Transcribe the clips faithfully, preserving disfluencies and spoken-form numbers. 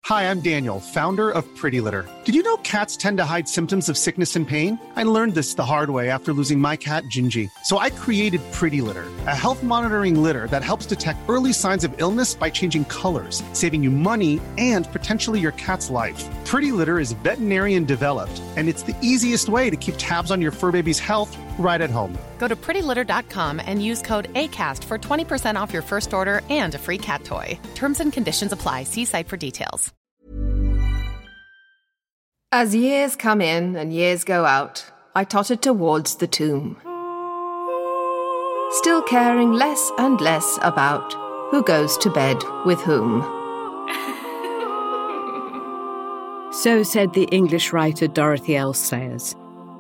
Hi, I'm Daniel, founder of Pretty Litter. Did you know cats tend to hide symptoms of sickness and pain? I learned this the hard way after losing my cat, Gingy. So I created Pretty Litter, a health monitoring litter that helps detect early signs of illness by changing colors, saving you money and potentially your cat's life. Pretty Litter is veterinarian developed, and it's the easiest way to keep tabs on your fur baby's health right at home. Go to pretty litter dot com and use code ACAST for twenty percent off your first order and a free cat toy. Terms and conditions apply. See site for details. As years come in and years go out, I tottered towards the tomb, still caring less and less about who goes to bed with whom. So said the English writer Dorothy L. Sayers.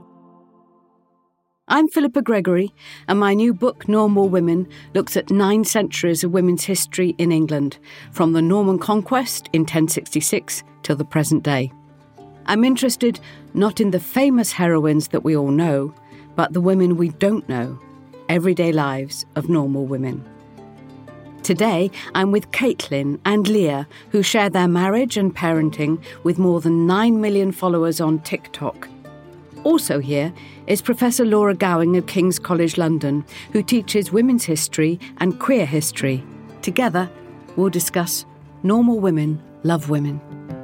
I'm Philippa Gregory, and my new book, Normal Women, looks at nine centuries of women's history in England, from the Norman Conquest in ten sixty-six till the present day. I'm interested not in the famous heroines that we all know, but the women we don't know, everyday lives of normal women. Today, I'm with Caitlin and Leah, who share their marriage and parenting with more than nine million followers on TikTok. Also here is Professor Laura Gowing of King's College London, who teaches women's history and queer history. Together, we'll discuss Normal Women Love Women.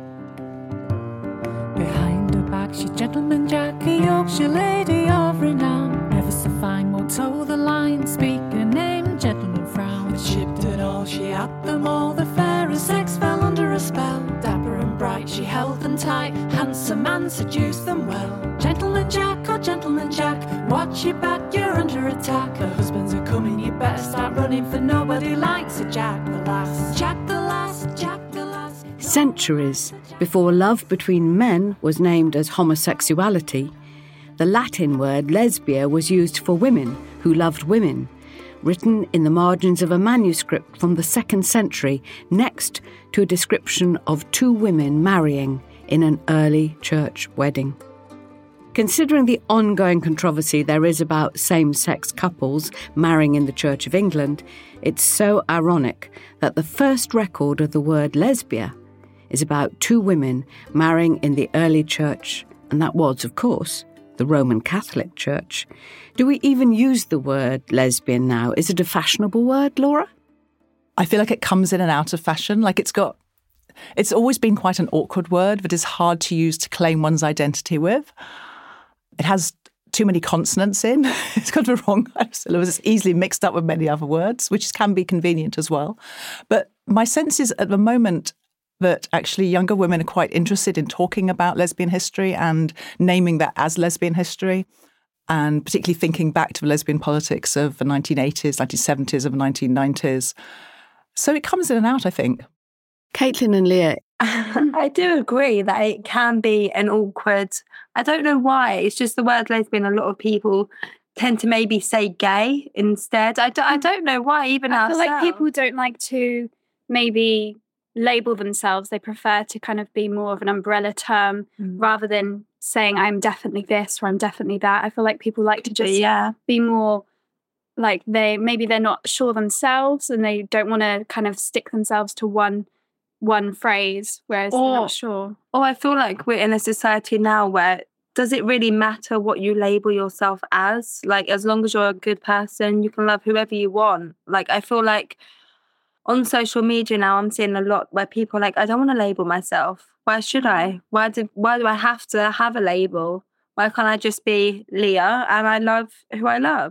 Behind her back, she's Gentleman Jack, a Yorkshire lady of renown. Never so fine, won't toe the line, speak her name, gentleman frown. But shipped it all, she had them all, the fairest sex fell under a spell. Dapper and bright, she held them tight, handsome man seduced them well. Gentleman Jack, oh Gentleman Jack, watch your back, you're under attack. Her husbands are coming, you better start running, for nobody likes a Jack the Lass. Jack the Lass, Jack the Lass. Centuries before love between men was named as homosexuality, the Latin word lesbia was used for women who loved women, written in the margins of a manuscript from the second century, next to a description of two women marrying in an early church wedding. Considering the ongoing controversy there is about same-sex couples marrying in the Church of England, it's so ironic that the first record of the word lesbia is about two women marrying in the early church, and that was, of course, the Roman Catholic Church. Do we even use the word lesbian now? Is it a fashionable word, Laura? I feel like it comes in and out of fashion. Like it's got, it's always been quite an awkward word that is hard to use to claim one's identity with. It has too many consonants in. It's got the wrong kind of syllables. It's easily mixed up with many other words, which can be convenient as well. But my sense is at the moment that actually younger women are quite interested in talking about lesbian history and naming that as lesbian history, and particularly thinking back to the lesbian politics of the nineteen eighties, nineteen seventies, of the nineteen nineties. So it comes in and out, I think. Caitlin and Leah. I do agree that it can be an awkward, I don't know why, it's just the word lesbian, a lot of people tend to maybe say gay instead. I don't, I don't know why, even I ourselves. feel like people don't like to maybe label themselves. They prefer to kind of be more of an umbrella term mm. rather than saying I'm definitely this or I'm definitely that. I feel like people like to just yeah. be more like they, maybe they're not sure themselves and they don't want to kind of stick themselves to one one phrase, whereas or, they're not sure. Or I feel like we're in a society now where does it really matter what you label yourself as? Like, as long as you're a good person, you can love whoever you want. Like, I feel like on social media now, I'm seeing a lot where people are like, I don't want to label myself. Why should I? Why do, why do I have to have a label? Why can't I just be Leah and I love who I love?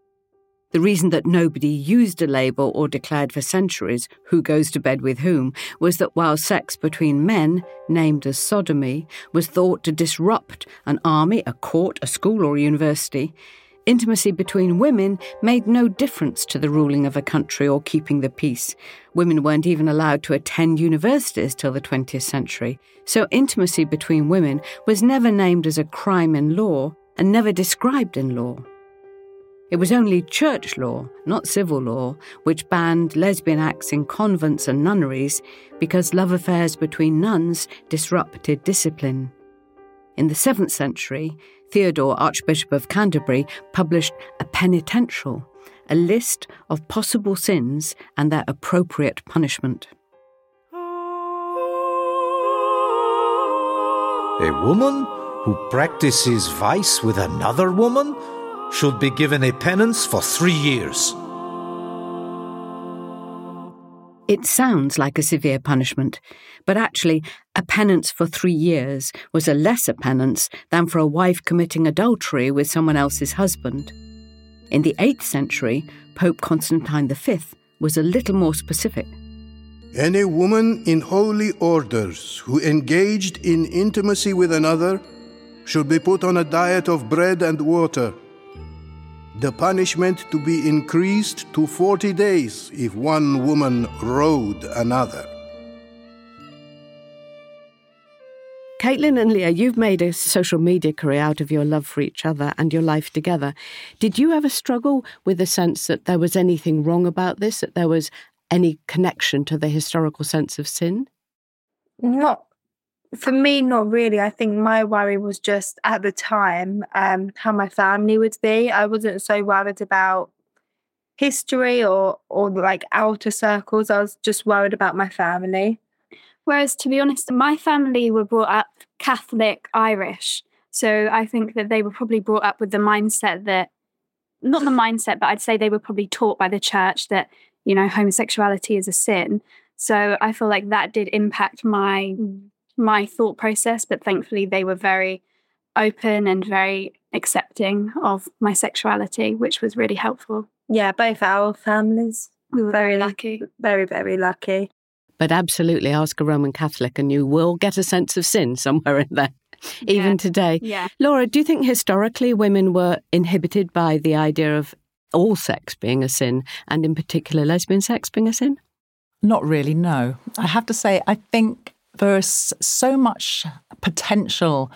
The reason that nobody used a label or declared for centuries who goes to bed with whom was that while sex between men, named as sodomy, was thought to disrupt an army, a court, a school or a university, intimacy between women made no difference to the ruling of a country or keeping the peace. Women weren't even allowed to attend universities till the twentieth century. So intimacy between women was never named as a crime in law and never described in law. It was only church law, not civil law, which banned lesbian acts in convents and nunneries because love affairs between nuns disrupted discipline. In the seventh century, Theodore, Archbishop of Canterbury, published a penitential, a list of possible sins and their appropriate punishment. A woman who practices vice with another woman should be given a penance for three years. It sounds like a severe punishment, but actually a penance for three years was a lesser penance than for a wife committing adultery with someone else's husband. In the eighth century, Pope Constantine the Fifth was a little more specific. Any woman in holy orders who engaged in intimacy with another should be put on a diet of bread and water. The punishment to be increased to forty days if one woman rode another. Caitlin and Leah, you've made a social media career out of your love for each other and your life together. Did you ever struggle with the sense that there was anything wrong about this, that there was any connection to the historical sense of sin? Not, for me, not really. I think my worry was just at the time um, how my family would be. I wasn't so worried about history or, or like outer circles. I was just worried about my family. Whereas, to be honest, my family were brought up Catholic Irish. So I think that they were probably brought up with the mindset that, not the mindset, but I'd say they were probably taught by the church that, you know, homosexuality is a sin. So I feel like that did impact my my thought process, but thankfully they were very open and very accepting of my sexuality, which was really helpful. Yeah, both our families. We were very lucky. Very, very lucky. But absolutely ask a Roman Catholic and you will get a sense of sin somewhere in there, even yeah. today. Yeah. Laura, do you think historically women were inhibited by the idea of all sex being a sin, and in particular lesbian sex being a sin? Not really, no. I have to say, I think there's so much potential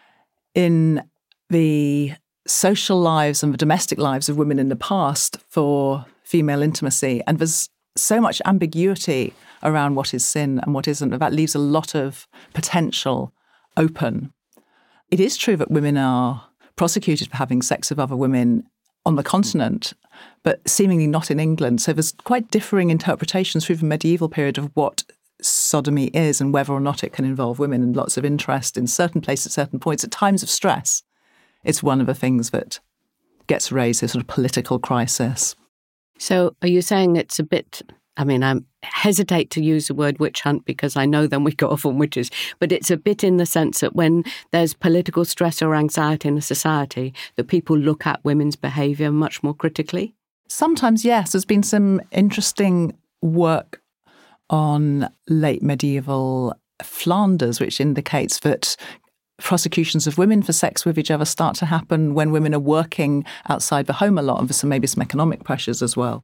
in the social lives and the domestic lives of women in the past for female intimacy, and there's so much ambiguity around what is sin and what isn't. That leaves a lot of potential open. It is true that women are prosecuted for having sex with other women on the continent, but seemingly not in England. So there's quite differing interpretations through the medieval period of what sodomy is and whether or not it can involve women, and lots of interest in certain places at certain points. At times of stress, it's one of the things that gets raised, a sort of political crisis. So are you saying it's a bit, I mean, I hesitate to use the word witch hunt because I know then we go off on witches, but it's a bit in the sense that when there's political stress or anxiety in a society, that people look at women's behaviour much more critically? Sometimes, yes. There's been some interesting work on late medieval Flanders, which indicates that prosecutions of women for sex with each other start to happen when women are working outside the home a lot, and there's some, maybe some economic pressures as well.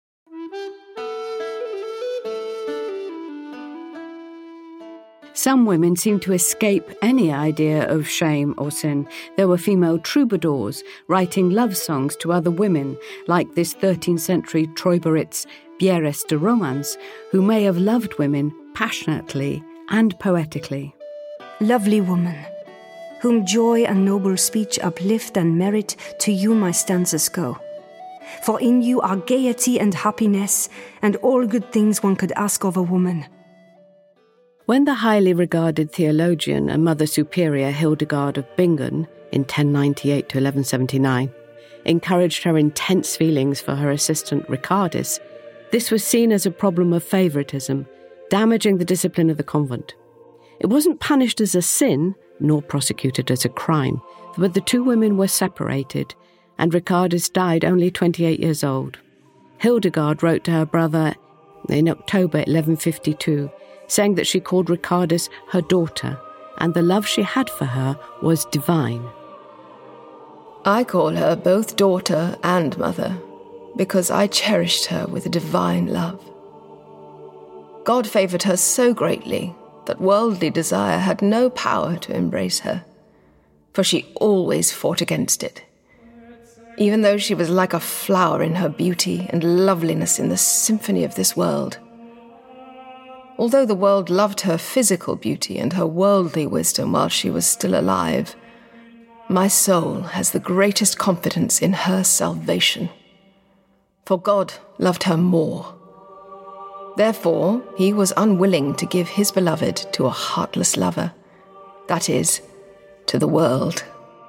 Some women seem to escape any idea of shame or sin. There were female troubadours writing love songs to other women, like this thirteenth century Troiberitz Bierres de Romance, who may have loved women passionately and poetically. Lovely woman, whom joy and noble speech uplift and merit, to you my stanzas go. For in you are gaiety and happiness, and all good things one could ask of a woman. When the highly regarded theologian and Mother Superior Hildegard of Bingen in ten ninety-eight to eleven seventy-nine encouraged her intense feelings for her assistant Ricardus, this was seen as a problem of favouritism, damaging the discipline of the convent. It wasn't punished as a sin, nor prosecuted as a crime, but the two women were separated, and Ricardus died only twenty-eight years old. Hildegard wrote to her brother in October eleven fifty-two, saying that she called Ricardus her daughter, and the love she had for her was divine. I call her both daughter and mother, because I cherished her with a divine love. God favoured her so greatly that worldly desire had no power to embrace her, for she always fought against it, even though she was like a flower in her beauty and loveliness in the symphony of this world. Although the world loved her physical beauty and her worldly wisdom while she was still alive, my soul has the greatest confidence in her salvation. For God loved her more. Therefore, he was unwilling to give his beloved to a heartless lover, that is, to the world.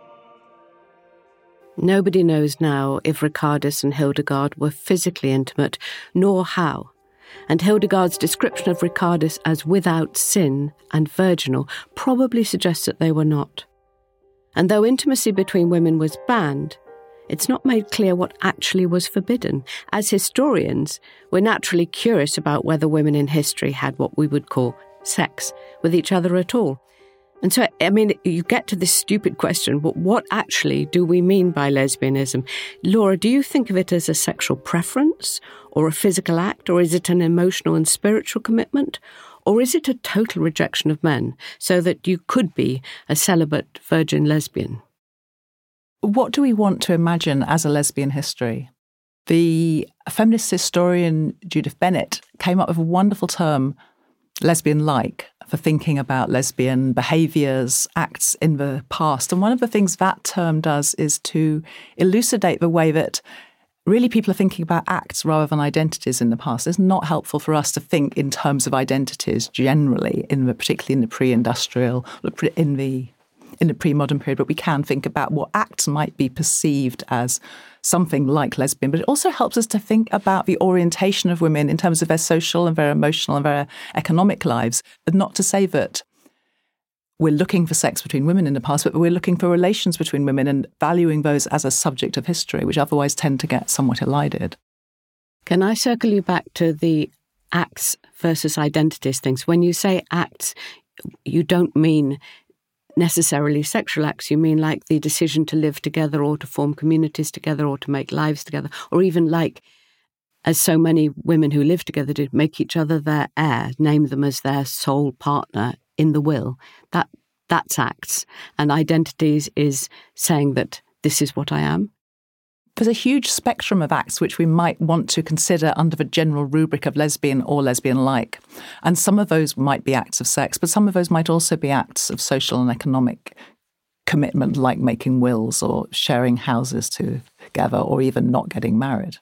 Nobody knows now if Ricardus and Hildegard were physically intimate, nor how. And Hildegard's description of Ricardus as without sin and virginal probably suggests that they were not. And though intimacy between women was banned, it's not made clear what actually was forbidden. As historians, we're naturally curious about whether women in history had what we would call sex with each other at all. And so, I mean, you get to this stupid question, but what actually do we mean by lesbianism? Laura, do you think of it as a sexual preference or a physical act, or is it an emotional and spiritual commitment? Or is it a total rejection of men so that you could be a celibate virgin lesbian? What do we want to imagine as a lesbian history? The feminist historian Judith Bennett came up with a wonderful term, lesbian-like, for thinking about lesbian behaviours, acts in the past. And one of the things that term does is to elucidate the way that really people are thinking about acts rather than identities in the past. It's not helpful for us to think in terms of identities generally, in the, particularly in the pre-industrial, in the in the pre-modern period, but we can think about what acts might be perceived as something like lesbian. But it also helps us to think about the orientation of women in terms of their social and their emotional and their economic lives. And not to say that we're looking for sex between women in the past, but we're looking for relations between women and valuing those as a subject of history, which otherwise tend to get somewhat elided. Can I circle you back to the acts versus identities things? When you say acts, you don't mean necessarily sexual acts. You mean like the decision to live together or to form communities together or to make lives together, or even like, as so many women who live together do, make each other their heir, name them as their sole partner in the will. That that's acts. And identities is saying that this is what I am. There's a huge spectrum of acts which we might want to consider under the general rubric of lesbian or lesbian-like. And some of those might be acts of sex, but some of those might also be acts of social and economic commitment, like making wills or sharing houses together or even not getting married.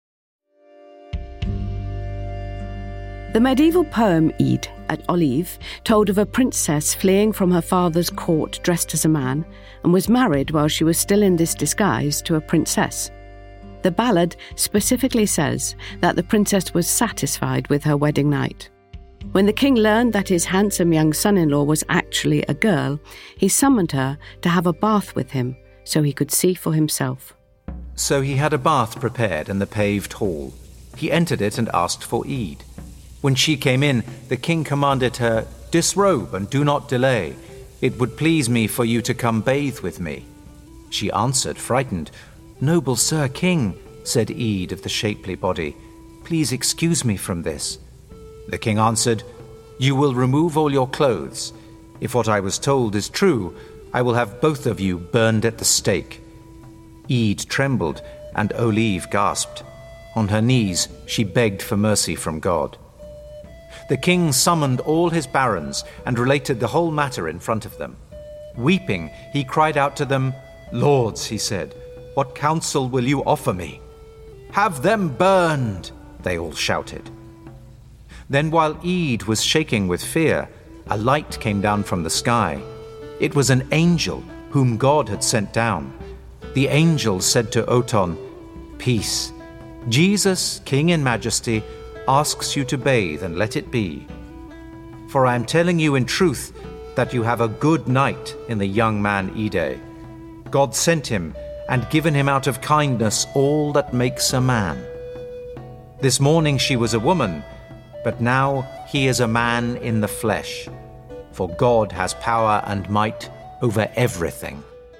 The medieval poem Ide at Olive told of a princess fleeing from her father's court dressed as a man and was married while she was still in this disguise to a princess. The ballad specifically says that the princess was satisfied with her wedding night. When the king learned that his handsome young son-in-law was actually a girl, he summoned her to have a bath with him so he could see for himself. So he had a bath prepared in the paved hall. He entered it and asked for Ide. When she came in, the king commanded her, "Disrobe and do not delay. It would please me for you to come bathe with me." She answered, frightened, "Noble sir king," said Ide of the shapely body, "please excuse me from this." The king answered, "You will remove all your clothes. If what I was told is true, I will have both of you burned at the stake." Ide trembled, and Olive gasped. On her knees, she begged for mercy from God. The king summoned all his barons and related the whole matter in front of them. Weeping, he cried out to them, "Lords," he said, "what counsel will you offer me?" "Have them burned," they all shouted. Then while Ide was shaking with fear, a light came down from the sky. It was an angel whom God had sent down. The angel said to Oton, "Peace. Jesus, King in majesty, asks you to bathe and let it be. For I am telling you in truth that you have a good night in the young man Ide. God sent him and given him out of kindness all that makes a man. This morning she was a woman, but now he is a man in the flesh. For God has power and might over everything."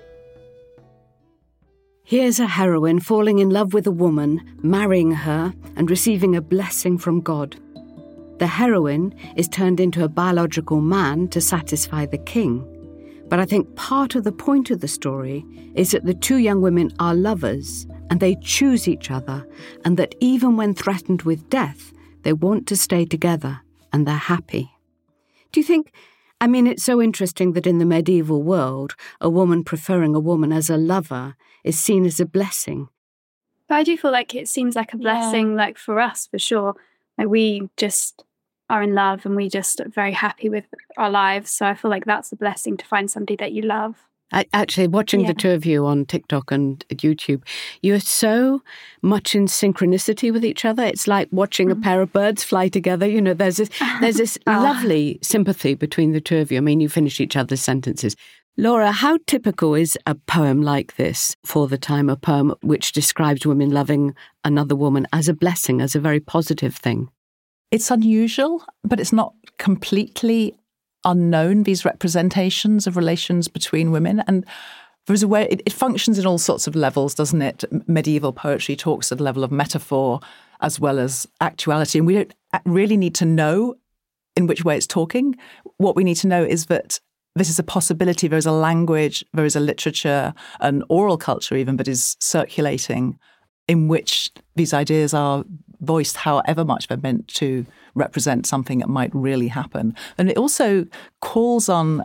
Here's a heroine falling in love with a woman, marrying her, and receiving a blessing from God. The heroine is turned into a biological man to satisfy the king. But I think part of the point of the story is that the two young women are lovers, and they choose each other, and that even when threatened with death, they want to stay together, and they're happy. Do you think... I mean, it's so interesting that in the medieval world, a woman preferring a woman as a lover is seen as a blessing. But I do feel like it seems like a blessing, yeah. like for us, for sure. Like we just are in love and we just are very happy with our lives. So I feel like that's a blessing to find somebody that you love. I, actually, watching yeah. the two of you on TikTok and YouTube, you're so much in synchronicity with each other. It's like watching mm-hmm. a pair of birds fly together. You know, there's this, there's this oh. lovely sympathy between the two of you. I mean, you finish each other's sentences. Laura, how typical is a poem like this for the time, a poem which describes women loving another woman as a blessing, as a very positive thing? It's unusual, but it's not completely unknown, these representations of relations between women. And there's a way, it, it functions in all sorts of levels, doesn't it? Medieval poetry talks at a level of metaphor as well as actuality. And we don't really need to know in which way it's talking. What we need to know is that this is a possibility. There is a language, there is a literature, an oral culture even, that is circulating in which these ideas are voiced, however much they're meant to represent something that might really happen. And it also calls on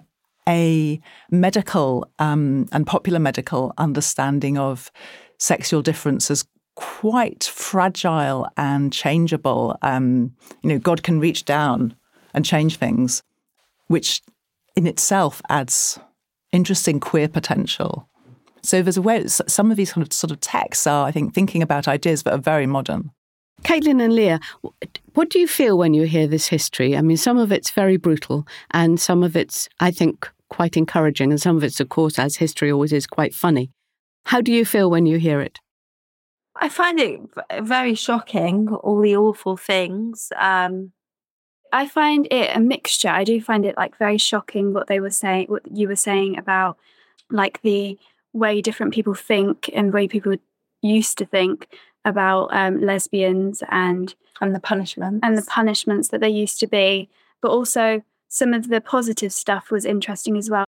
a medical um, and popular medical understanding of sexual difference as quite fragile and changeable. Um, you know, God can reach down and change things, which in itself adds interesting queer potential. So there's a way, some of these kind of sort of texts are, I think, thinking about ideas that are very modern. Caitlin and Leah, what do you feel when you hear this history? I mean, some of it's very brutal and some of it's, I think, quite encouraging, and some of it's, of course, as history always is, quite funny. How do you feel when you hear it? I find it very shocking, all the awful things. Um, I find it a mixture. I do find it like very shocking what they were saying, what you were saying about like the way different people think and way people used to think about um, lesbians and and the punishments and the punishments that there used to be. But also some of the positive stuff was interesting as well.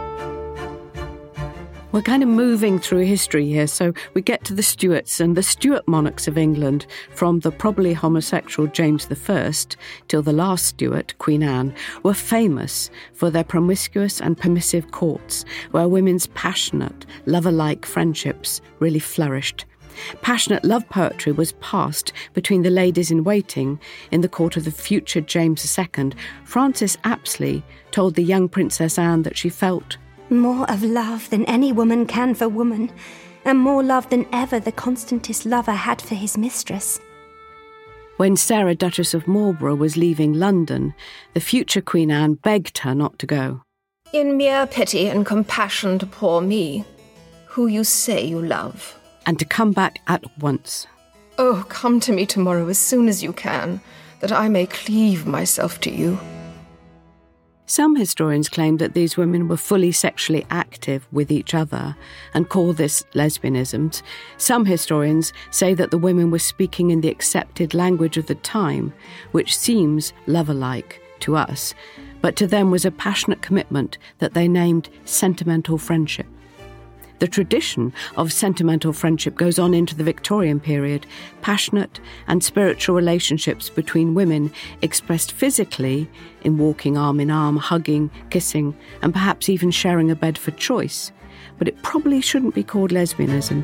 We're kind of moving through history here, so we get to the Stuarts, and the Stuart monarchs of England, from the probably homosexual James the First till the last Stuart, Queen Anne, were famous for their promiscuous and permissive courts, where women's passionate, lover-like friendships really flourished. Passionate love poetry was passed between the ladies-in-waiting in the court of the future James the Second. Frances Apsley told the young Princess Anne that she felt more of love than any woman can for woman, and more love than ever the constantest lover had for his mistress. When Sarah, Duchess of Marlborough, was leaving London, the future Queen Anne begged her not to go. In mere pity and compassion to poor me, who you say you love. And to come back at once. Oh, come to me tomorrow as soon as you can, that I may cleave myself to you. Some historians claim that these women were fully sexually active with each other and call this lesbianism. Some historians say that the women were speaking in the accepted language of the time, which seems lover-like to us, but to them was a passionate commitment that they named sentimental friendship. The tradition of sentimental friendship goes on into the Victorian period. Passionate and spiritual relationships between women expressed physically in walking arm in arm, hugging, kissing, and perhaps even sharing a bed for choice. But it probably shouldn't be called lesbianism.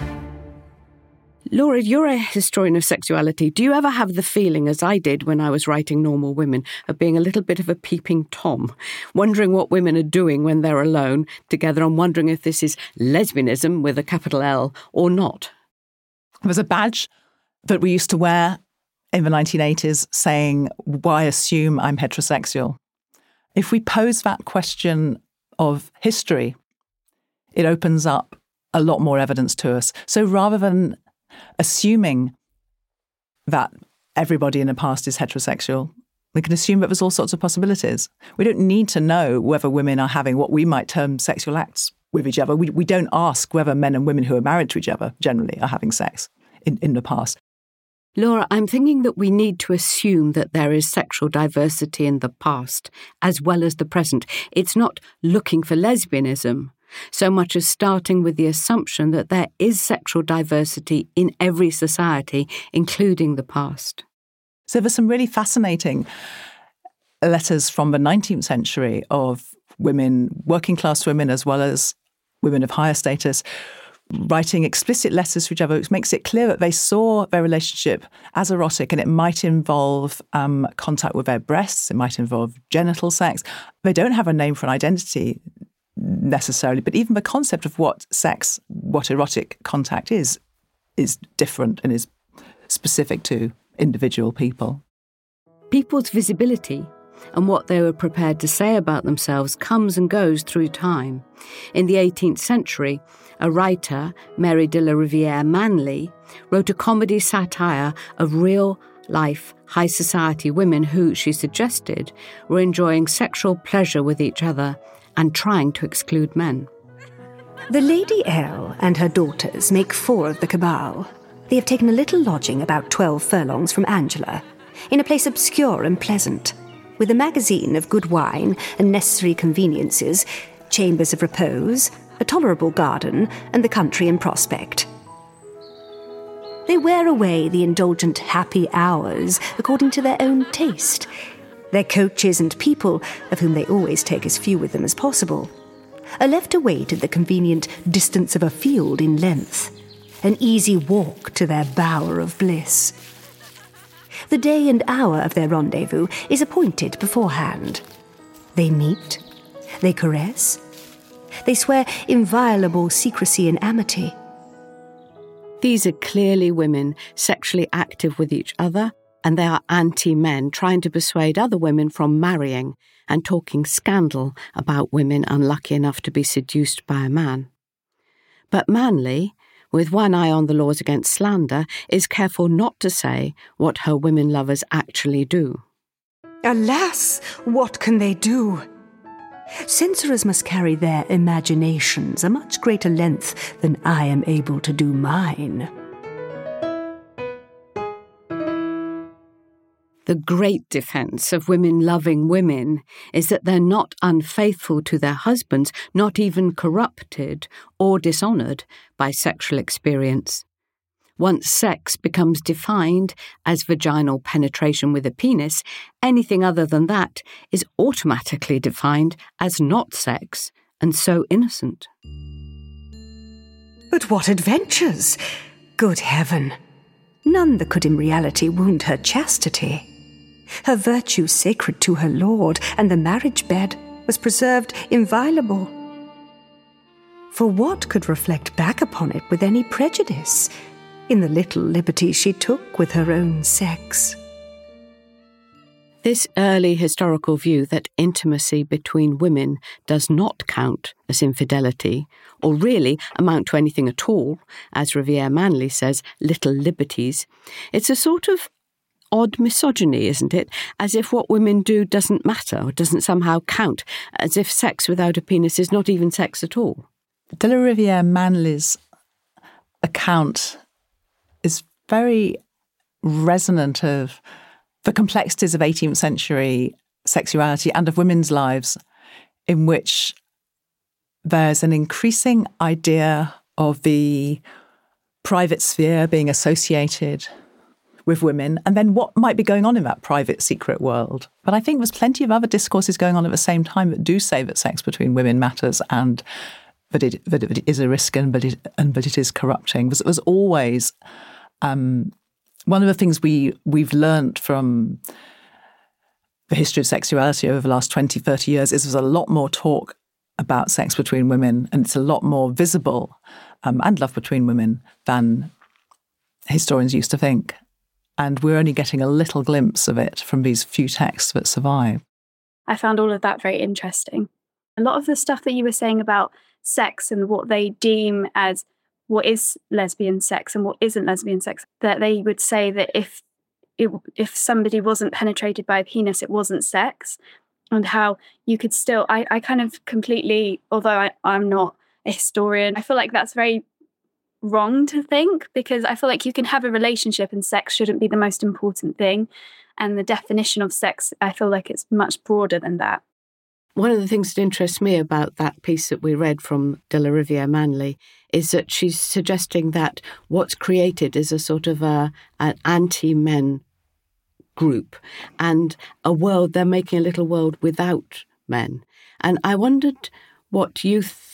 Laura, you're a historian of sexuality. Do you ever have the feeling, as I did when I was writing Normal Women, of being a little bit of a peeping Tom, wondering what women are doing when they're alone together and wondering if this is lesbianism with a capital L or not? There was a badge that we used to wear in the nineteen eighties saying, why assume I'm heterosexual? If we pose that question of history, it opens up a lot more evidence to us. So rather than assuming that everybody in the past is heterosexual, we can assume that there's all sorts of possibilities. We don't need to know whether women are having what we might term sexual acts with each other. We, we don't ask whether men and women who are married to each other generally are having sex in, in the past. Laura, I'm thinking that we need to assume that there is sexual diversity in the past as well as the present. It's not looking for lesbianism so much as starting with the assumption that there is sexual diversity in every society, including the past. So there's some really fascinating letters from the nineteenth century of women, working class women as well as women of higher status, writing explicit letters to each other, which makes it clear that they saw their relationship as erotic, and it might involve um, contact with their breasts, it might involve genital sex. They don't have a name for an identity necessarily, but even the concept of what sex, what erotic contact is, is different and is specific to individual people. People's visibility and what they were prepared to say about themselves comes and goes through time. In the eighteenth century, a writer, Mary de la Rivière Manley, wrote a comedy satire of real-life high society women who, she suggested, were enjoying sexual pleasure with each other and trying to exclude men. The Lady Elle and her daughters make four of the cabal. They have taken a little lodging about twelve furlongs from Angela, in a place obscure and pleasant, with a magazine of good wine and necessary conveniences, chambers of repose, a tolerable garden, and the country in prospect. They wear away the indulgent happy hours according to their own taste. Their coaches and people, of whom they always take as few with them as possible, are left to wait at the convenient distance of a field in length, an easy walk to their bower of bliss. The day and hour of their rendezvous is appointed beforehand. They meet, they caress, they swear inviolable secrecy and amity. These are clearly women sexually active with each other, and they are anti-men trying to persuade other women from marrying and talking scandal about women unlucky enough to be seduced by a man. But Manley, with one eye on the laws against slander, is careful not to say what her women lovers actually do. Alas, what can they do? Censorers must carry their imaginations a much greater length than I am able to do mine. The great defence of women loving women is that they're not unfaithful to their husbands, not even corrupted or dishonoured by sexual experience. Once sex becomes defined as vaginal penetration with a penis, anything other than that is automatically defined as not sex, and so innocent. But what adventures! Good heaven! None that could in reality wound her chastity. Her virtue sacred to her lord, and the marriage bed was preserved inviolable. For what could reflect back upon it with any prejudice in the little liberties she took with her own sex? This early historical view that intimacy between women does not count as infidelity, or really amount to anything at all, as Rivière Manley says, little liberties, it's a sort of odd misogyny, isn't it? As if what women do doesn't matter or doesn't somehow count, as if sex without a penis is not even sex at all. De la Rivière Manley's account is very resonant of the complexities of eighteenth century sexuality and of women's lives, in which there's an increasing idea of the private sphere being associated with women, and then what might be going on in that private, secret world. But I think there's plenty of other discourses going on at the same time that do say that sex between women matters, and that it, that it is a risk, and that it, and that it is corrupting. There's, there's always um, one of the things we, we've learned from the history of sexuality over the last twenty, thirty years is there's a lot more talk about sex between women, and it's a lot more visible, um, and love between women, than historians used to think. And we're only getting a little glimpse of it from these few texts that survive. I found all of that very interesting. A lot of the stuff that you were saying about sex and what they deem as what is lesbian sex and what isn't lesbian sex, that they would say that if it, if somebody wasn't penetrated by a penis, it wasn't sex, and how you could still, I, I kind of completely, although I, I'm not a historian, I feel like that's very wrong to think, because I feel like you can have a relationship and sex shouldn't be the most important thing. And the definition of sex, I feel like it's much broader than that. One of the things that interests me about that piece that we read from de la Rivière Manley is that she's suggesting that what's created is a sort of a, an anti-men group, and a world, they're making a little world without men. And I wondered what you th-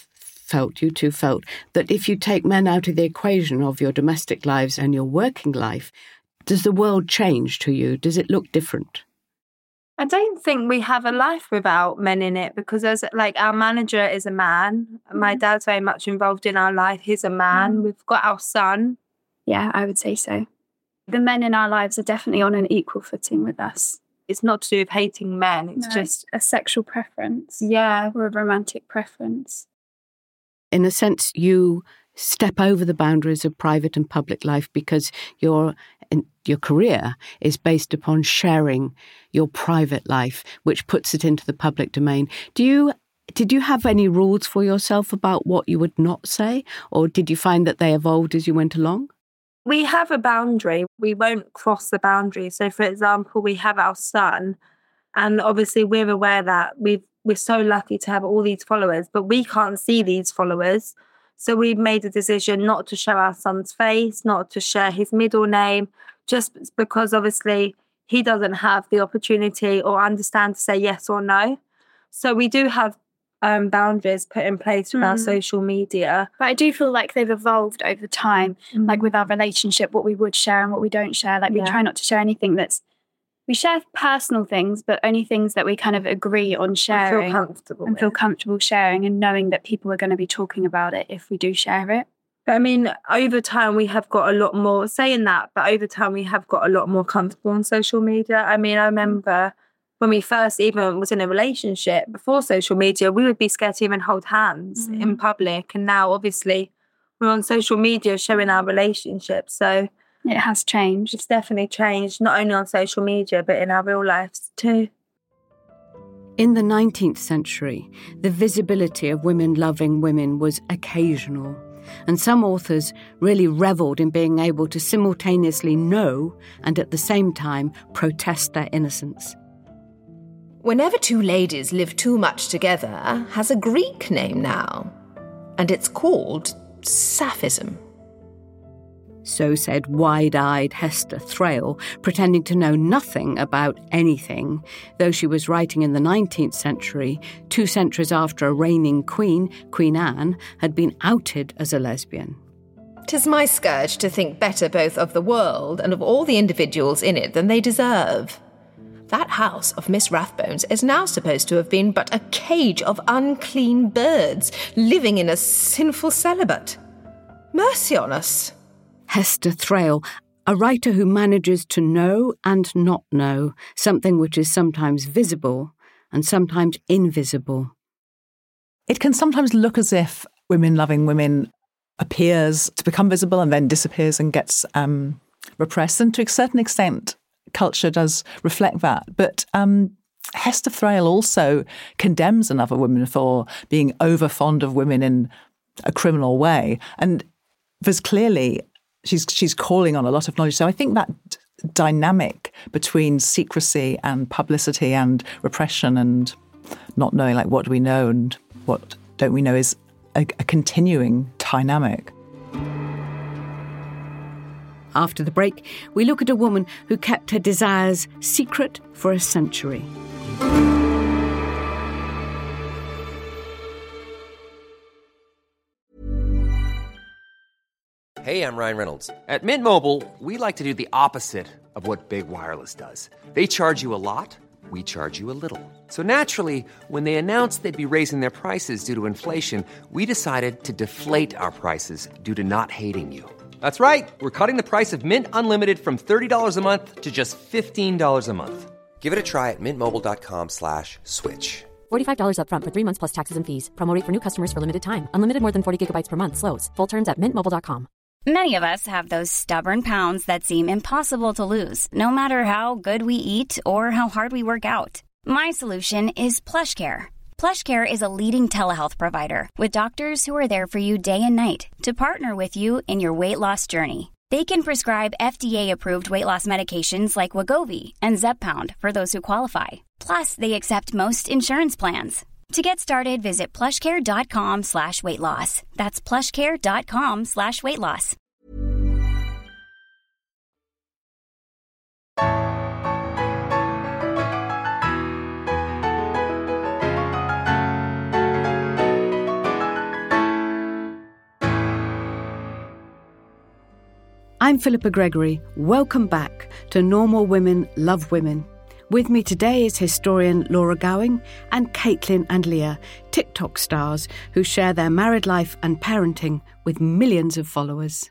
felt, you two felt, that if you take men out of the equation of your domestic lives and your working life, does the world change to you? Does it look different? I don't think we have a life without men in it, because as like our manager is a man. My dad's very much involved in our life. He's a man. We've got our son. Yeah, I would say so. The men in our lives are definitely on an equal footing with us. It's not to do with hating men. It's No, just a sexual preference. Yeah. Or a romantic preference. In a sense, you step over the boundaries of private and public life because your your career is based upon sharing your private life, which puts it into the public domain. Do you did you have any rules for yourself about what you would not say, or did you find that they evolved as you went along? We have a boundary. We won't cross the boundary. So, for example, we have our son, and obviously we're aware that we've, we're so lucky to have all these followers, but we can't see these followers. So we've made a decision not to show our son's face, not to share his middle name, just because obviously he doesn't have the opportunity or understand to say yes or no. So we do have um, boundaries put in place with mm. our social media. But I do feel like they've evolved over time, mm. like with our relationship, what we would share and what we don't share. Like yeah. we try not to share anything that's, we share personal things, but only things that we kind of agree on sharing. And feel comfortable And with. feel comfortable sharing and knowing that people are going to be talking about it if we do share it. But I mean, over time, we have got a lot more, saying that, but over time, we have got a lot more comfortable on social media. I mean, I remember when we first even was in a relationship, before social media, we would be scared to even hold hands mm-hmm. in public. And now, obviously, we're on social media showing our relationship. So it has changed. It's definitely changed, not only on social media, but in our real lives too. In the nineteenth century, the visibility of women loving women was occasional, and some authors really revelled in being able to simultaneously know and at the same time protest their innocence. Whenever two ladies live too much together has a Greek name now, and it's called Sapphism. So said wide-eyed Hester Thrale, pretending to know nothing about anything, though she was writing in the nineteenth century, two centuries after a reigning queen, Queen Anne, had been outed as a lesbian. 'Tis my scourge to think better both of the world and of all the individuals in it than they deserve. That house of Miss Rathbones is now supposed to have been but a cage of unclean birds living in a sinful celibate. Mercy on us. Hester Thrale, a writer who manages to know and not know, something which is sometimes visible and sometimes invisible. It can sometimes look as if women loving women appears to become visible and then disappears and gets um, repressed. And to a certain extent, culture does reflect that. But um, Hester Thrale also condemns another woman for being over fond of women in a criminal way. And there's clearly... She's she's calling on a lot of knowledge. So I think that d- dynamic between secrecy and publicity and repression and not knowing, like, what do we know and what don't we know is a, a continuing dynamic. After the break, we look at a woman who kept her desires secret for a century. Hey, I'm Ryan Reynolds. At Mint Mobile, we like to do the opposite of what Big Wireless does. They charge you a lot, we charge you a little. So naturally, when they announced they'd be raising their prices due to inflation, we decided to deflate our prices due to not hating you. That's right. We're cutting the price of Mint Unlimited from thirty dollars a month to just fifteen dollars a month. Give it a try at mintmobile.com slash switch. forty-five dollars up front for three months plus taxes and fees. Promo rate for new customers for limited time. Unlimited more than forty gigabytes per month. Slows full terms at mint mobile dot com. Many of us have those stubborn pounds that seem impossible to lose, no matter how good we eat or how hard we work out. My solution is PlushCare. PlushCare is a leading telehealth provider with doctors who are there for you day and night to partner with you in your weight loss journey. They can prescribe F D A-approved weight loss medications like Wegovy and Zepbound for those who qualify. Plus, they accept most insurance plans. To get started, visit plushcare.com slash weight loss. That's plushcare.com slash weight loss. I'm Philippa Gregory. Welcome back to Normal Women Love Women. With me today is historian Laura Gowing and Caitlin and Leah, TikTok stars who share their married life and parenting with millions of followers.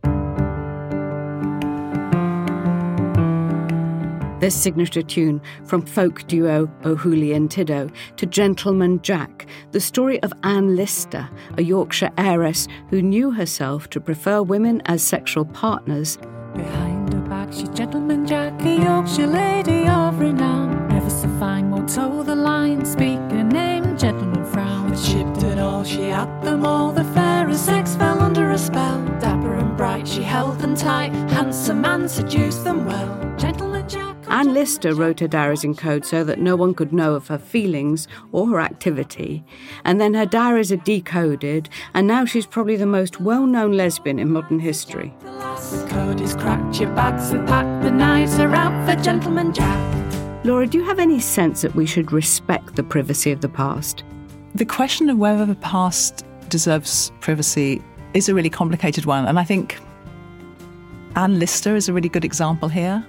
This signature tune from folk duo O'Hooley and Tiddo to Gentleman Jack, the story of Anne Lister, a Yorkshire heiress who knew herself to prefer women as sexual partners. Behind her back, she's Gentleman Jack, a Yorkshire lady of renown. Never so fine, won't toe the line, speak her name, gentleman frown. But shipped it all, she had them all, the fairest sex fell under a spell. Dapper and bright, she held them tight, handsome man seduced them well. Gentleman Jack. Anne Lister wrote her diaries in code so that no one could know of her feelings or her activity, and then her diaries are decoded, and now she's probably the most well-known lesbian in modern history. The code is cracked, your bags are packed, the knives are out for Gentleman Jack. Laura, do you have any sense that we should respect the privacy of the past? The question of whether the past deserves privacy is a really complicated one, and I think Anne Lister is a really good example here.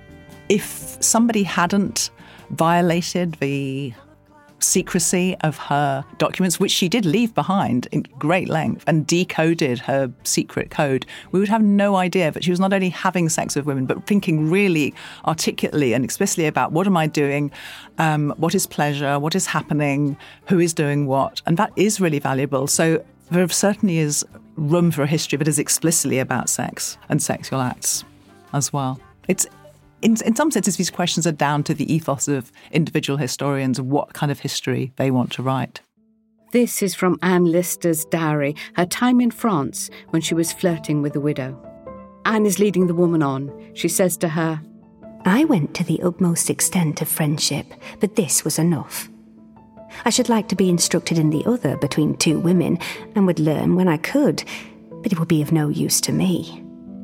If somebody hadn't violated the secrecy of her documents, which she did leave behind in great length, and decoded her secret code, we would have no idea that she was not only having sex with women, but thinking really articulately and explicitly about what am I doing, um, what is pleasure, what is happening, who is doing what. And that is really valuable. So there certainly is room for a history that is explicitly about sex and sexual acts as well. It's In, in some senses, these questions are down to the ethos of individual historians of what kind of history they want to write. This is from Anne Lister's diary, her time in France when she was flirting with a widow. Anne is leading the woman on. She says to her, I went to the utmost extent of friendship, but this was enough. I should like to be instructed in the other between two women, and would learn when I could, but it would be of no use to me.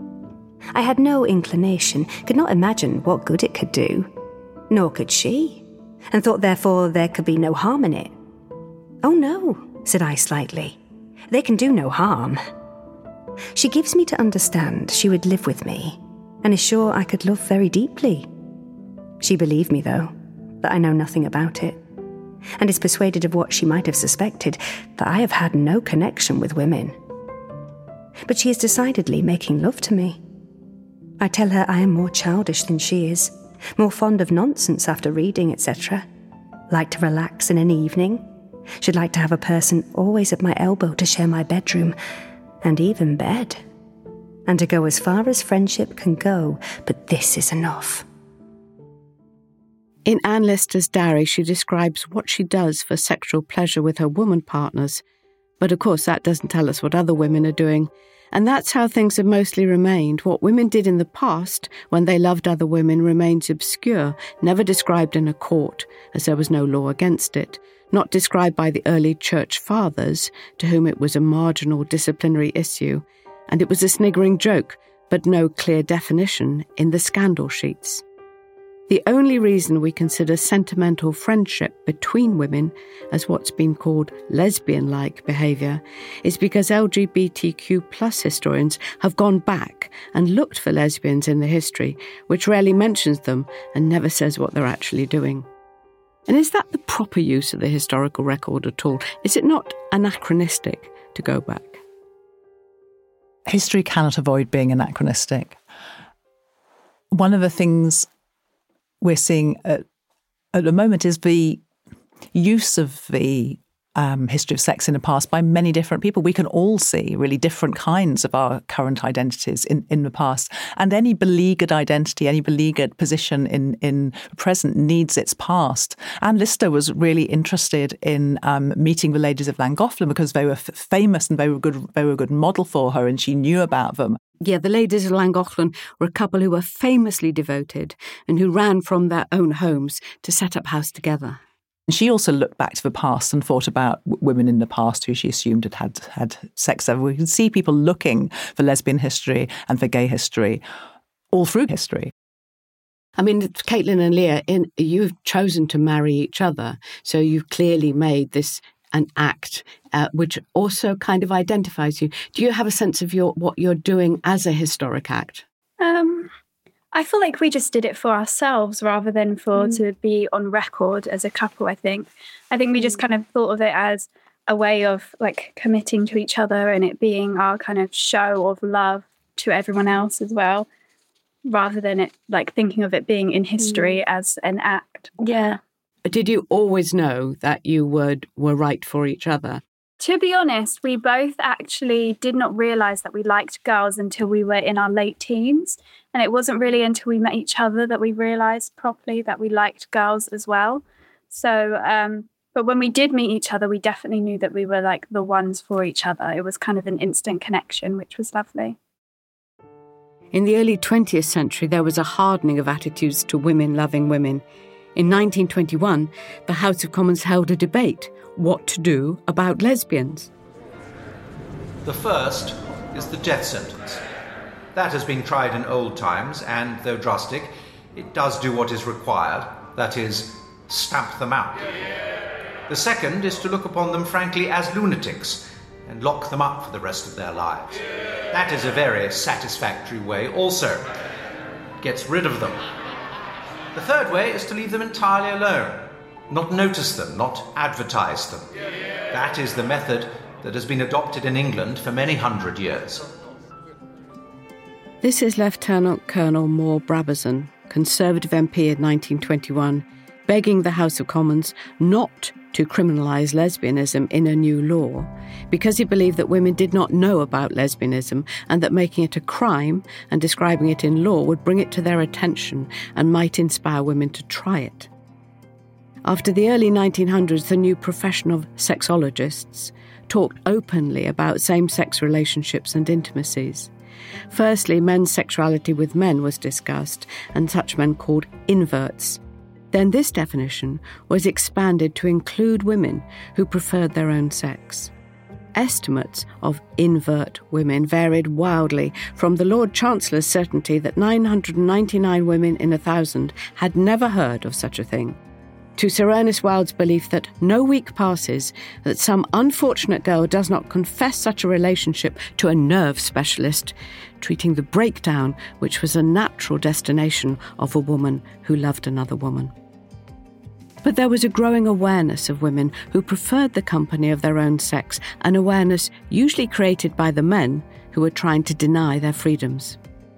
I had no inclination, could not imagine what good it could do, nor could she, and thought therefore there could be no harm in it. Oh no, said I slightly, they can do no harm. She gives me to understand she would live with me, and is sure I could love very deeply. She believed me, though, that I know nothing about it, and is persuaded of what she might have suspected, that I have had no connection with women. But she is decidedly making love to me. I tell her I am more childish than she is, more fond of nonsense after reading, et cetera. Like to relax in an evening. Should like to have a person always at my elbow to share my bedroom, and even bed. And to go as far as friendship can go, but this is enough. In Anne Lister's diary, she describes what she does for sexual pleasure with her woman partners. But of course, that doesn't tell us what other women are doing. And that's how things have mostly remained. What women did in the past, when they loved other women, remains obscure, never described in a court, as there was no law against it, not described by the early church fathers, to whom it was a marginal disciplinary issue, and it was a sniggering joke, but no clear definition in the scandal sheets. The only reason we consider sentimental friendship between women as what's been called lesbian-like behaviour is because L G B T Q plus historians have gone back and looked for lesbians in the history, which rarely mentions them and never says what they're actually doing. And is that the proper use of the historical record at all? Is it not anachronistic to go back? History cannot avoid being anachronistic. One of the things we're seeing at, at the moment is the use of the um, history of sex in the past by many different people. We can all see really different kinds of our current identities in, in the past. And any beleaguered identity, any beleaguered position in, in the present needs its past. Anne Lister was really interested in um, meeting the ladies of Llangollen because they were f- famous and they were good, they were a good model for her and she knew about them. Yeah, the ladies of Llangollen were a couple who were famously devoted and who ran from their own homes to set up house together. She also looked back to the past and thought about w- women in the past who she assumed had had, had sex. We can see people looking for lesbian history and for gay history all through history. I mean, Caitlin and Leah, in, you've chosen to marry each other, so you've clearly made this an act uh, which also kind of identifies you. Do you have a sense of your what you're doing as a historic act? Um, I feel like we just did it for ourselves rather than for mm. to be on record as a couple, I think. I think we just kind of thought of it as a way of like committing to each other and it being our kind of show of love to everyone else as well, rather than it like thinking of it being in history mm. as an act. Yeah. Did you always know that you would were right for each other? To be honest, we both actually did not realise that we liked girls until we were in our late teens. And it wasn't really until we met each other that we realised properly that we liked girls as well. So, um, but when we did meet each other, we definitely knew that we were like the ones for each other. It was kind of an instant connection, which was lovely. In the early twentieth century, there was a hardening of attitudes to women loving women. In nineteen twenty-one, the House of Commons held a debate what to do about lesbians. The first is the death sentence. That has been tried in old times, and though drastic, it does do what is required, that is, stamp them out. The second is to look upon them frankly as lunatics and lock them up for the rest of their lives. That is a very satisfactory way also. It gets rid of them. The third way is to leave them entirely alone, not notice them, not advertise them. That is the method that has been adopted in England for many hundred years. This is Lieutenant Colonel Moore Brabazon, Conservative M P in nineteen twenty-one, begging the House of Commons not to criminalise lesbianism in a new law, because he believed that women did not know about lesbianism and that making it a crime and describing it in law would bring it to their attention and might inspire women to try it. After the early nineteen hundreds, the new profession of sexologists talked openly about same-sex relationships and intimacies. Firstly, men's sexuality with men was discussed, and such men called inverts. Then this definition was expanded to include women who preferred their own sex. Estimates of invert women varied wildly, from the Lord Chancellor's certainty that nine hundred ninety-nine women in a thousand had never heard of such a thing, to Sir Ernest Wilde's belief that no week passes that some unfortunate girl does not confess such a relationship to a nerve specialist, treating the breakdown which was a natural destination of a woman who loved another woman. But there was a growing awareness of women who preferred the company of their own sex, an awareness usually created by the men who were trying to deny their freedoms.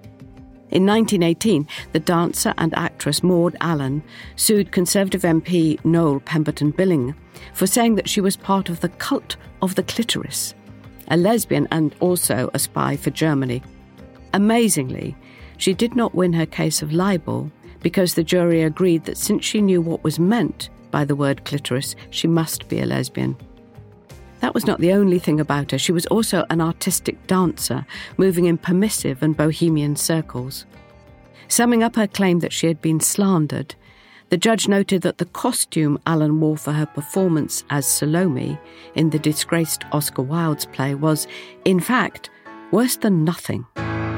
In nineteen eighteen, the dancer and actress Maud Allen sued Conservative M P Noel Pemberton Billing for saying that she was part of the cult of the clitoris, a lesbian and also a spy for Germany. Amazingly, she did not win her case of libel because the jury agreed that since she knew what was meant by the word clitoris, she must be a lesbian. That was not the only thing about her. She was also an artistic dancer, moving in permissive and bohemian circles. Summing up her claim that she had been slandered, the judge noted that the costume Allen wore for her performance as Salome in the disgraced Oscar Wilde's play was, in fact, worse than nothing.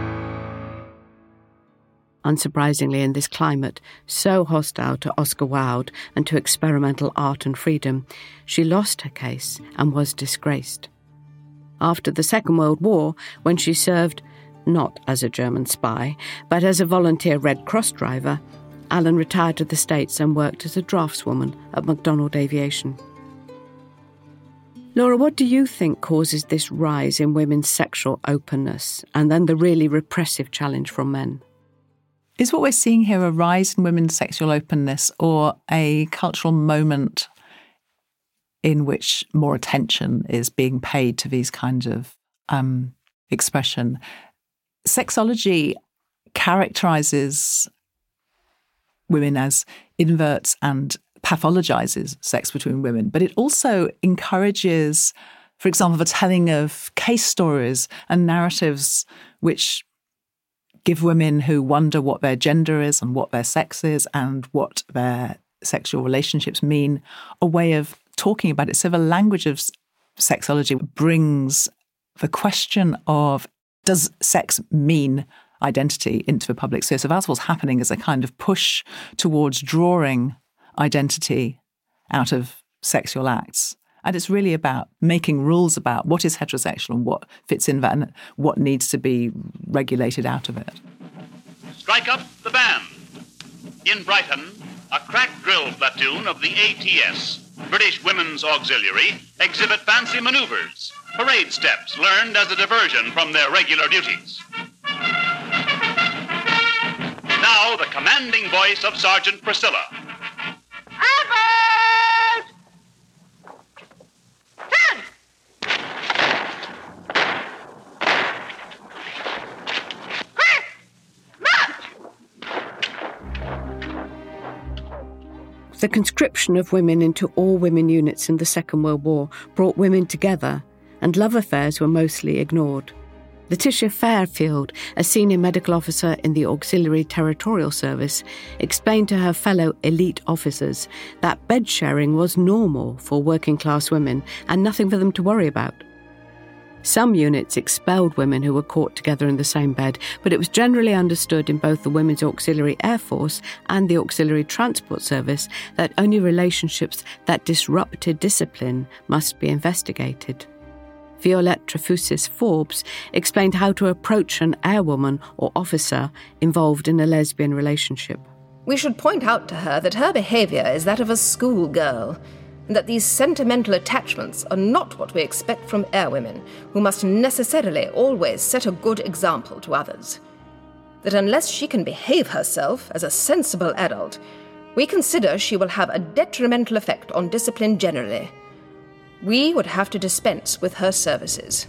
Unsurprisingly, in this climate, so hostile to Oscar Wilde and to experimental art and freedom, she lost her case and was disgraced. After the Second World War, when she served, not as a German spy, but as a volunteer Red Cross driver, Allen retired to the States and worked as a draftswoman at McDonnell Aviation. Laura, what do you think causes this rise in women's sexual openness and then the really repressive challenge from men? Is what we're seeing here a rise in women's sexual openness or a cultural moment in which more attention is being paid to these kinds of um, expression? Sexology characterises women as inverts and pathologizes sex between women, but it also encourages, for example, the telling of case stories and narratives which give women who wonder what their gender is and what their sex is and what their sexual relationships mean a way of talking about it. So the language of sexology brings the question of, does sex mean identity into the public sphere? So that's what's happening, is a kind of push towards drawing identity out of sexual acts And it's really about making rules about what is heterosexual and what fits in that and what needs to be regulated out of it. Strike up the band. In Brighton, a crack drill platoon of the A T S, British Women's Auxiliary, exhibit fancy maneuvers, parade steps learned as a diversion from their regular duties. Now, the commanding voice of Sergeant Priscilla. Abbott! Ten! Quick! March! The conscription of women into all-women units in the Second World War brought women together, and love affairs were mostly ignored. Letitia Fairfield, a senior medical officer in the Auxiliary Territorial Service, explained to her fellow elite officers that bed sharing was normal for working-class women and nothing for them to worry about. Some units expelled women who were caught together in the same bed, but it was generally understood in both the Women's Auxiliary Air Force and the Auxiliary Transport Service that only relationships that disrupted discipline must be investigated. Violette Trefusis Forbes explained how to approach an airwoman or officer involved in a lesbian relationship. We should point out to her that her behaviour is that of a schoolgirl, and that these sentimental attachments are not what we expect from airwomen, who must necessarily always set a good example to others. That unless she can behave herself as a sensible adult, we consider she will have a detrimental effect on discipline generally. We would have to dispense with her services.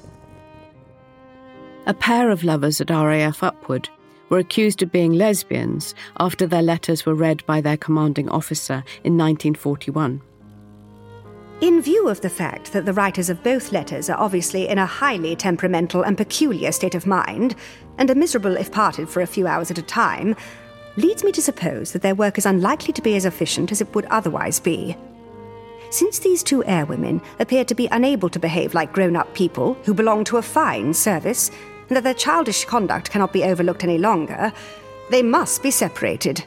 A pair of lovers at R A F Upward were accused of being lesbians after their letters were read by their commanding officer in nineteen forty-one. In view of the fact that the writers of both letters are obviously in a highly temperamental and peculiar state of mind, and are miserable if parted for a few hours at a time, leads me to suppose that their work is unlikely to be as efficient as it would otherwise be. Since these two airwomen appear to be unable to behave like grown-up people who belong to a fine service, and that their childish conduct cannot be overlooked any longer, they must be separated.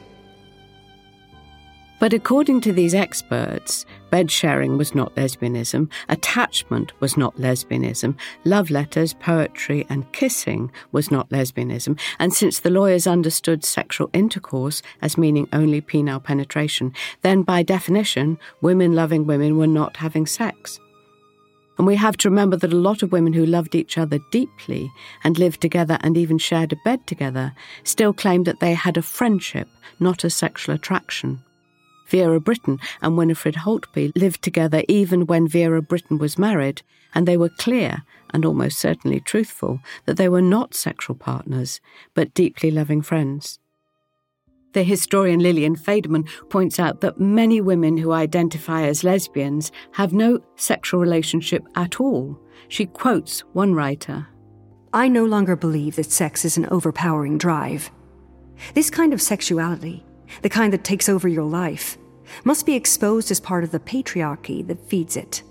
But according to these experts, bed sharing was not lesbianism, attachment was not lesbianism, love letters, poetry and kissing was not lesbianism, and since the lawyers understood sexual intercourse as meaning only penile penetration, then by definition, women loving women were not having sex. And we have to remember that a lot of women who loved each other deeply and lived together and even shared a bed together still claimed that they had a friendship, not a sexual attraction. Vera Brittain and Winifred Holtby lived together even when Vera Brittain was married, and they were clear, and almost certainly truthful, that they were not sexual partners, but deeply loving friends. The historian Lillian Faderman points out that many women who identify as lesbians have no sexual relationship at all. She quotes one writer, "I no longer believe that sex is an overpowering drive. This kind of sexuality, the kind that takes over your life, must be exposed as part of the patriarchy that feeds it."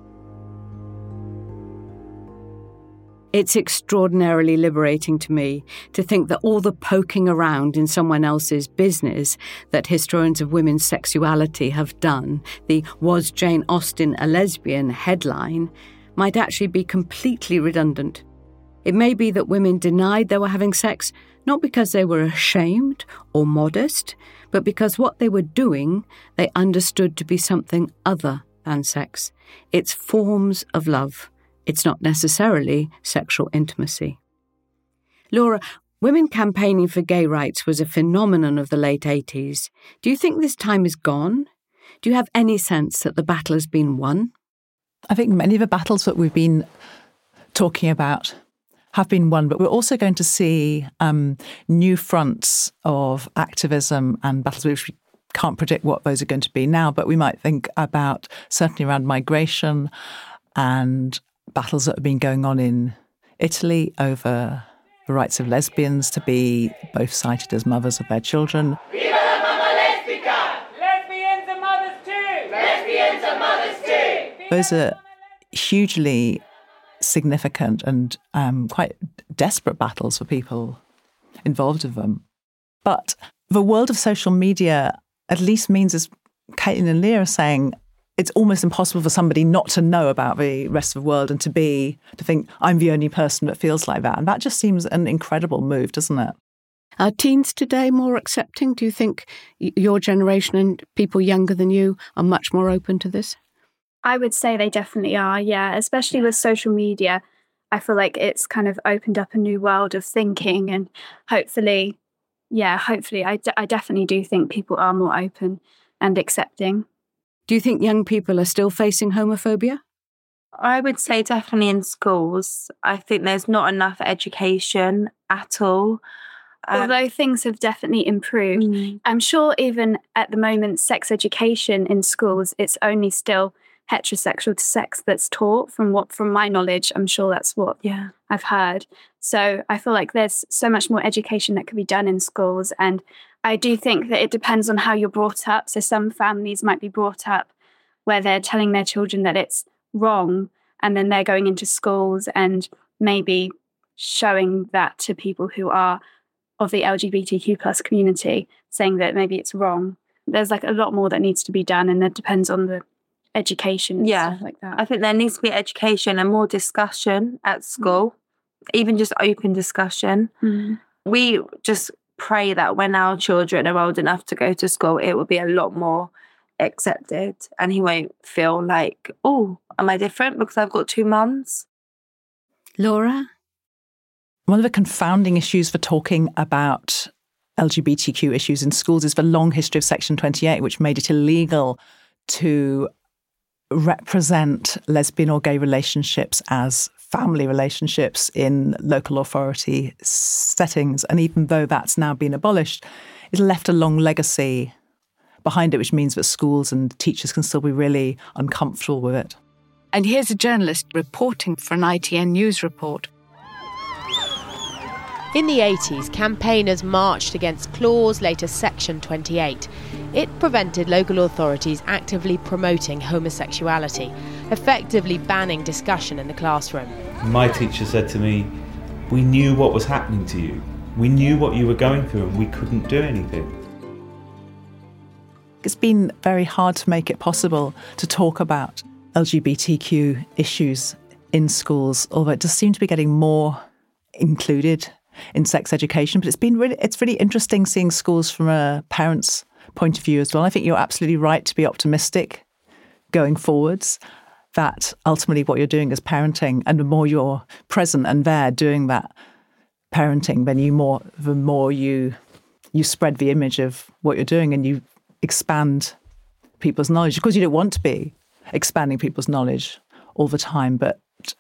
It's extraordinarily liberating to me to think that all the poking around in someone else's business that historians of women's sexuality have done, the "Was Jane Austen a lesbian?" headline, might actually be completely redundant. It may be that women denied they were having sex not because they were ashamed or modest, but because what they were doing they understood to be something other than sex. It's forms of love. It's not necessarily sexual intimacy. Laura, women campaigning for gay rights was a phenomenon of the late eighties. Do you think this time is gone? Do you have any sense that the battle has been won? I think many of the battles that we've been talking about have been won, but we're also going to see um, new fronts of activism and battles, which we can't predict what those are going to be now, but we might think about certainly around migration and battles that have been going on in Italy over the rights of lesbians to be both cited as mothers of their children. Viva la mamma lesbica! Lesbians are mothers too! Lesbians are mothers too! Those are hugely significant and um, quite desperate battles for people involved in them. But the world of social media at least means, as Caitlin and Leah are saying, it's almost impossible for somebody not to know about the rest of the world and to be, to think, I'm the only person that feels like that. And that just seems an incredible move, doesn't it? Are teens today more accepting? Do you think your generation and people younger than you are much more open to this? I would say they definitely are, yeah. Especially with social media. I feel like it's kind of opened up a new world of thinking, and hopefully, yeah, hopefully, I, d- I definitely do think people are more open and accepting. Do you think young people are still facing homophobia? I would say definitely in schools. I think there's not enough education at all. Um, Although things have definitely improved. Mm. I'm sure even at the moment, sex education in schools, it's only still heterosexual to sex that's taught from what, from my knowledge. I'm sure that's what yeah. I've heard. So I feel like there's so much more education that could be done in schools. And I do think that it depends on how you're brought up. So some families might be brought up where they're telling their children that it's wrong, and then they're going into schools and maybe showing that to people who are of the L G B T Q plus community, saying that maybe it's wrong. There's like a lot more that needs to be done, and that depends on the education and yeah, stuff like that. I think there needs to be education and more discussion at school, mm. even just open discussion. Mm. We just pray that when our children are old enough to go to school, it will be a lot more accepted, and he won't feel like, oh, am I different because I've got two mums? Laura? One of the confounding issues for talking about L G B T Q issues in schools is the long history of Section twenty-eight, which made it illegal to represent lesbian or gay relationships as family relationships in local authority settings. And even though that's now been abolished, it left a long legacy behind it, which means that schools and teachers can still be really uncomfortable with it. And here's a journalist reporting for an I T N News report. In the eighties, campaigners marched against Clause, later Section twenty-eight. It prevented local authorities actively promoting homosexuality, effectively banning discussion in the classroom. My teacher said to me, we knew what was happening to you. We knew what you were going through, and we couldn't do anything. It's been very hard to make it possible to talk about L G B T Q issues in schools, although it does seem to be getting more included in sex education. But it's been really, it's really interesting seeing schools from a parent's point of view as well. I think you're absolutely right to be optimistic going forwards that ultimately what you're doing is parenting, and the more you're present and there doing that parenting, then you more the more you you spread the image of what you're doing, and you expand people's knowledge. Of course, you don't want to be expanding people's knowledge all the time, but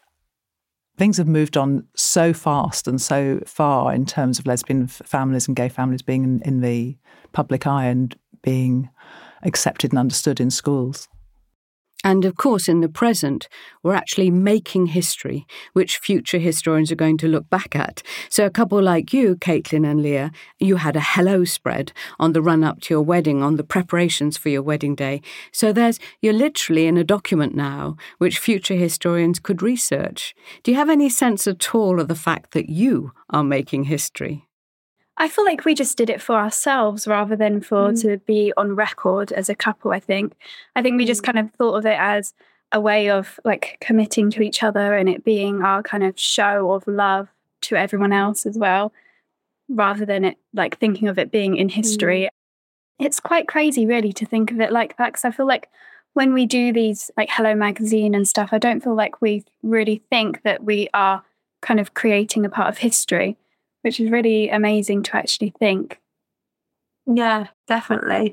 things have moved on so fast and so far in terms of lesbian families and gay families being in, in the public eye and being accepted and understood in schools. And of course, in the present, we're actually making history, which future historians are going to look back at. So a couple like you, Caitlin and Leah, you had a hello spread on the run-up to your wedding, on the preparations for your wedding day. So there's you're literally in a document now, which future historians could research. Do you have any sense at all of the fact that you are making history? I feel like we just did it for ourselves rather than for mm. to be on record as a couple, I think. I think we just kind of thought of it as a way of like committing to each other and it being our kind of show of love to everyone else as well, rather than it like thinking of it being in history. Mm. It's quite crazy really to think of it like that, because I feel like when we do these like Hello Magazine and stuff, I don't feel like we really think that we are kind of creating a part of history, which is really amazing to actually think. Yeah, definitely.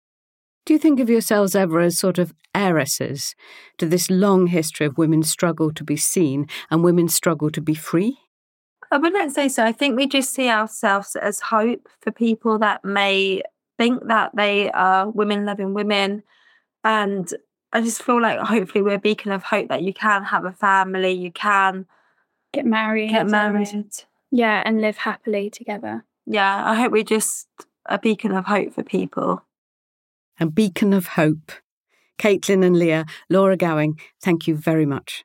Do you think of yourselves ever as sort of heiresses to this long history of women's struggle to be seen and women's struggle to be free? I wouldn't say so. I think we just see ourselves as hope for people that may think that they are women loving women. And I just feel like hopefully we're a beacon of hope that you can have a family, you can get married. Get married. Yeah, and live happily together. Yeah, I hope we're just a beacon of hope for people. A beacon of hope. Caitlin and Leah, Laura Gowing, thank you very much.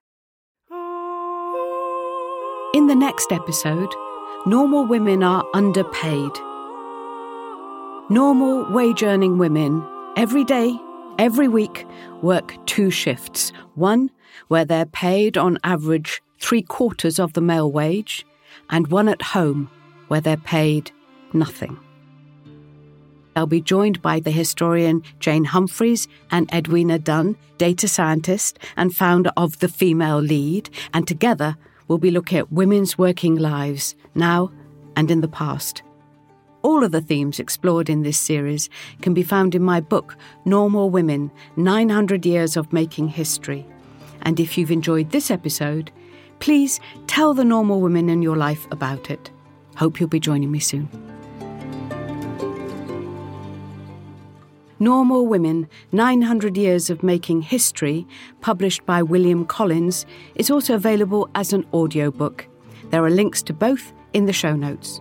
In the next episode, normal women are underpaid. Normal wage-earning women, every day, Every week, work two shifts. One where they're paid on average three quarters of the male wage, and one at home where they're paid nothing. I'll be joined by the historian Jane Humphreys and Edwina Dunn, data scientist and founder of The Female Lead, and together we'll be looking at women's working lives now and in the past. All of the themes explored in this series can be found in my book, Normal Women, nine hundred Years of Making History. And if you've enjoyed this episode, please tell the normal women in your life about it. Hope you'll be joining me soon. Normal Women, nine hundred Years of Making History, published by William Collins, is also available as an audiobook. There are links to both in the show notes.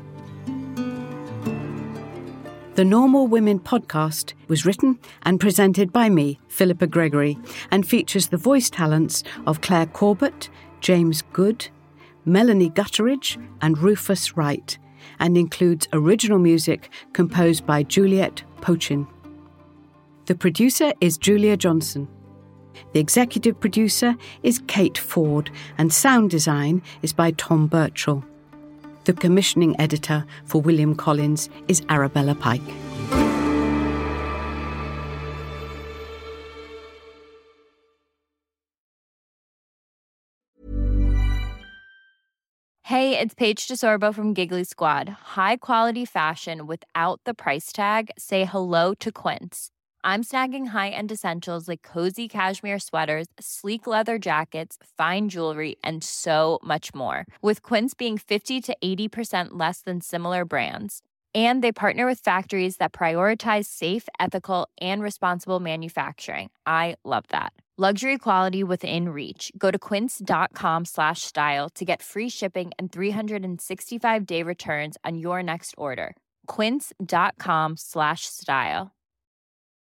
The Normal Women podcast was written and presented by me, Philippa Gregory, and features the voice talents of Claire Corbett, James Good, Melanie Gutteridge and Rufus Wright, and includes original music composed by Juliet Pochin. The producer is Julia Johnson. The executive producer is Kate Ford, and sound design is by Tom Birchall. The commissioning editor for William Collins is Arabella Pike. Hey, it's Paige DeSorbo from Giggly Squad. High quality fashion without the price tag. Say hello to Quince. I'm snagging high-end essentials like cozy cashmere sweaters, sleek leather jackets, fine jewelry, and so much more. With Quince being fifty to eighty percent less than similar brands. And they partner with factories that prioritize safe, ethical, and responsible manufacturing. I love that. Luxury quality within reach. Go to quince.com slash style to get free shipping and three sixty-five day returns on your next order. Quince.com slash style.